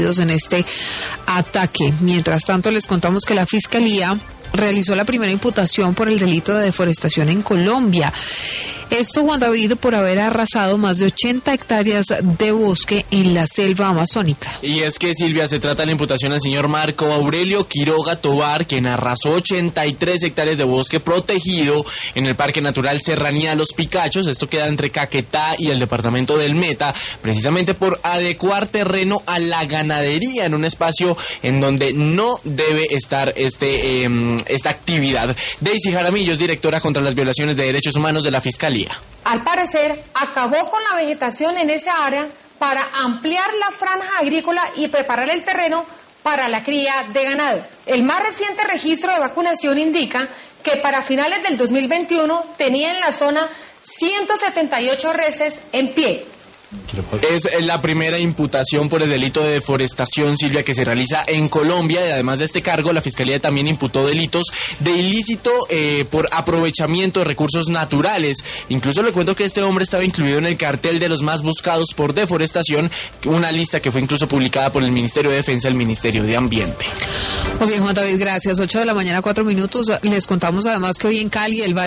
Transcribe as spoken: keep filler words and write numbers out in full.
heridos en este ataque. Mientras tanto, les contamos que la Fiscalía realizó la primera imputación por el delito de deforestación en Colombia. Esto, Juan David, por haber arrasado más de ochenta hectáreas de bosque en la selva amazónica. Y es que, Silvia, se trata de la imputación al señor Marco Aurelio Quiroga Tobar, quien arrasó ochenta y tres hectáreas de bosque protegido en el Parque Natural Serranía Los Picachos. Esto queda entre Caquetá y el departamento del Meta, precisamente por adecuar terreno a la ganadería en un espacio en donde no debe estar este eh, esta actividad. Daisy Jaramillo es directora contra las violaciones de derechos humanos de la Fiscalía. Al parecer, acabó con la vegetación en esa área para ampliar la franja agrícola y preparar el terreno para la cría de ganado. El más reciente registro de vacunación indica que para finales del dos mil veintiuno tenía en la zona ciento setenta y ocho reses en pie. Es la primera imputación por el delito de deforestación, Silvia, que se realiza en Colombia, y además de este cargo, la Fiscalía también imputó delitos de ilícito eh, por aprovechamiento de recursos naturales. Incluso le cuento que este hombre estaba incluido en el cartel de los más buscados por deforestación, una lista que fue incluso publicada por el Ministerio de Defensa y el Ministerio de Ambiente. Ok, Juan David, gracias. ocho de la mañana, cuatro minutos. Les contamos además que hoy en Cali el